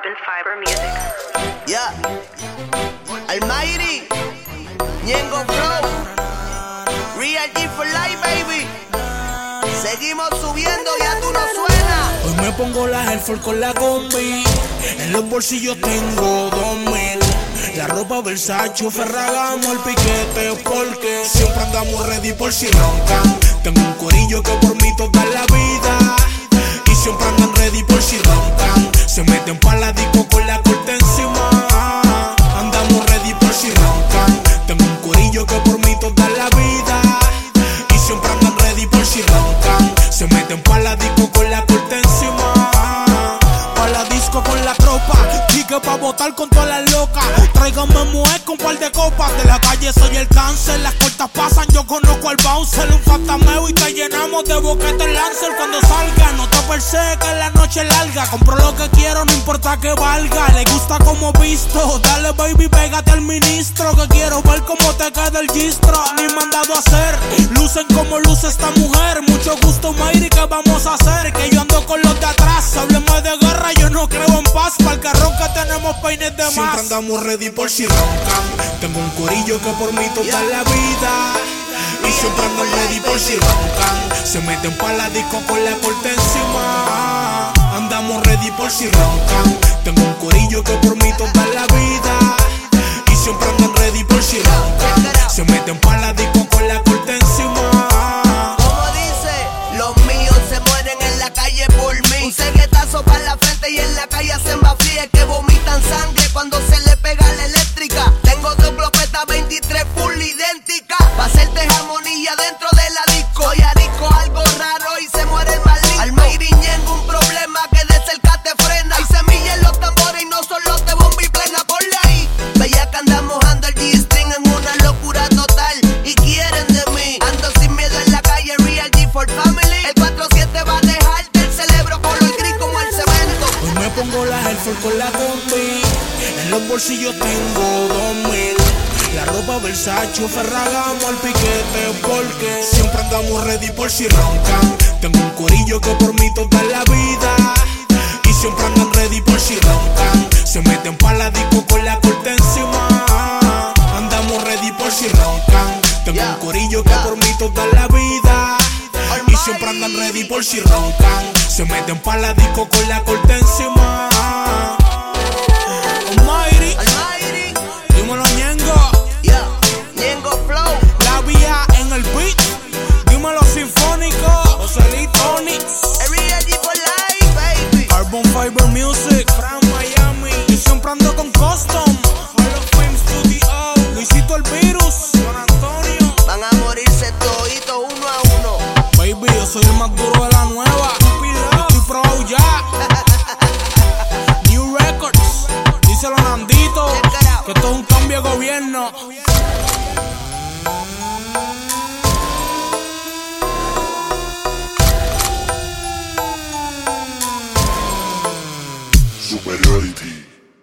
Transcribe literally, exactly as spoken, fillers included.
Carbon Fiber Music. Yeah. Almighty. Ñengo Flow. Real G for life, baby. Seguimos subiendo, ya tú no suenas. Hoy me pongo la Air Force con la combi. En los bolsillos tengo dos mil. La ropa Versace, Ferragamo, el piquete, porque siempre andamos ready por si roncan. Tengo un corillo que por mí toda la vida, y siempre andan ready por si roncan. Se meten pa' la disco con la corte encima. Andamos ready por si roncan. Tengo un corillo que por mí toda la vida, y siempre andan ready por si roncan. Se meten pa' la disco con la corte encima. Pa' la disco con la tropa, chique pa' botar con todas las locas. Tráigame mujer con par de copas. De la calle soy el cáncer, las cortas pasan, yo conozco al bouncer. Un fantameo y te llenamos de boquete Lancer. Cuando salga, no te persegue que la noche es larga. Compro lo que quiero, no importa que valga. Le gusta como visto, dale baby, pégate al ministro. Que quiero ver cómo te queda el gistro. Ni mandado a hacer, lucen como luce esta mujer. Mucho gusto, Mayri, ¿qué vamos a hacer? Que yo ando con los de atrás, hábleme de guerra, yo no creo en paz. Para el carrón que tenemos peines de más. Siempre andamos ready por si roncan. Tengo un corillo que por mí toda la vida, y siempre andan ready por si roncan. Se meten pa' la disco con la corte encima. Andamos ready por si roncan. Tengo un corillo que por mí toda la vida, y siempre andan ready por si roncan. Se meten pa' la disco con la corte encima. Como dice, los míos se mueren en la calle por mí. Un ceguetazo para la frente y en la calle hacen bafríes que vomitan sangre cuando se le pega la eléctrica. Tengo dos glopetas veintitrés full idénticas, pa' hacerte armonía dentro de la disco. Soy arisco, algo raro y se muere el malito. Almighty Ñengo, un problema que de cerca te frena. Hay semillas en los tambores y no son los de bomba y plena. Ponle ahí, veía que andan mojando el G-string en una locura total y quieren de mí. Ando sin miedo en la calle, Real G for family. El cuatro siete va a dejarte el cerebro color gris como el cemento. Hoy me pongo la Air Force con la combi. En los bolsillos tengo dos mil. La ropa Versace, Ferragamo, el piquete, porque siempre andamos ready por si roncan. Tengo un corillo que por mí toda la vida, y siempre andan ready por si roncan. Se meten pa' la disco con la corte encima. Andamos ready por si roncan. Tengo un corillo que por mí toda la vida, y siempre andan ready por si roncan. Se meten pa' la disco con la corte encima. Almighty, Almighty, dímelo Ñengo. yeah, Ñengo Flow. La vía en el beat, dímelo sinfónico. Joselito Onyx, Real G for life, baby. Carbon Fiber Music, Fran Miami. Y siempre ando con Custom, Hall of Fame Studio, Luisito el Virus, San Antonio. Van a morirse toditos uno a uno. Baby, yo soy el más duro de la nueva. Estoy probado ya. New Records, díselo Nandito, que esto es un cambio de gobierno.